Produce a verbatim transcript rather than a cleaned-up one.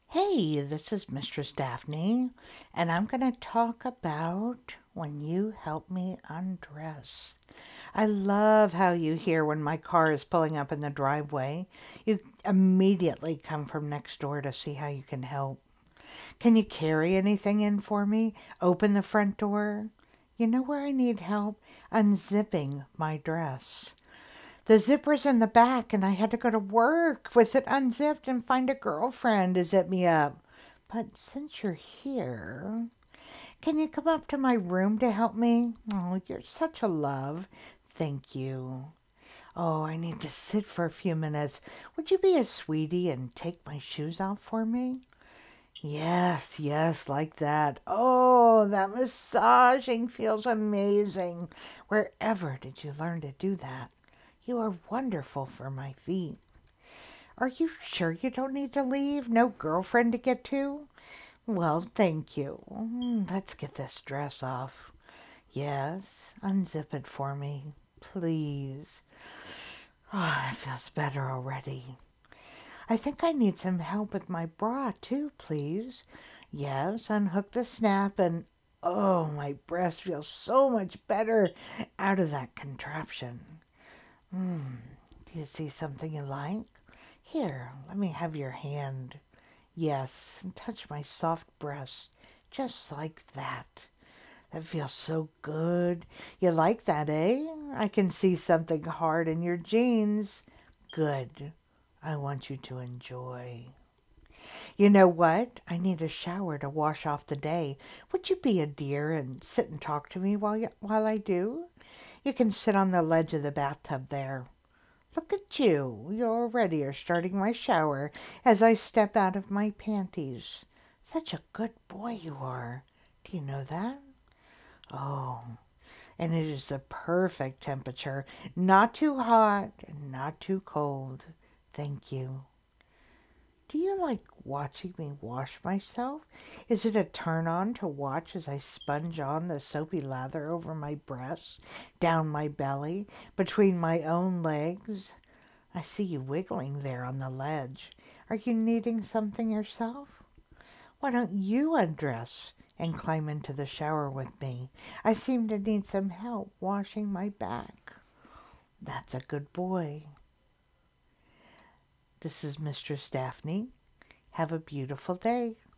Hey, this is Mistress Daphne, and I'm going to talk about when you help me undress. I love how you hear when my car is pulling up in the driveway. You immediately come from next door to see how you can help. Can you carry anything in for me? Open the front door? You know where I need help? Unzipping my dress. The zipper's in the back, and I had to go to work with it unzipped and find a girlfriend to zip me up. But since you're here, can you come up to my room to help me? Oh, you're such a love. Thank you. Oh, I need to sit for a few minutes. Would you be a sweetie and take my shoes off for me? Yes, yes, like that. Oh, that massaging feels amazing. Wherever did you learn to do that? You are wonderful for my feet. Are you sure you don't need to leave? No girlfriend to get to? Well, thank you. Mm, Let's get this dress off. Yes, unzip it for me, please. Oh, it feels better already. I think I need some help with my bra, too, please. Yes, unhook the snap and oh, my breast feels so much better out of that contraption. Hmm, do you see something you like? Here, let me have your hand. Yes, and touch my soft breast, just like that. That feels so good. You like that, eh? I can see something hard in your jeans. Good. I want you to enjoy. You know what? I need a shower to wash off the day. Would you be a dear and sit and talk to me while you, while I do? You can sit on the ledge of the bathtub there. Look at you. You already are starting my shower as I step out of my panties. Such a good boy you are. Do you know that? Oh, and it is the perfect temperature. Not too hot and not too cold. Thank you. Do you like watching me wash myself? Is it a turn on to watch as I sponge on the soapy lather over my breasts, down my belly, between my own legs? I see you wiggling there on the ledge. Are you needing something yourself? Why don't you undress and climb into the shower with me? I seem to need some help washing my back. That's a good boy. This is Mistress Daphne. Have a beautiful day.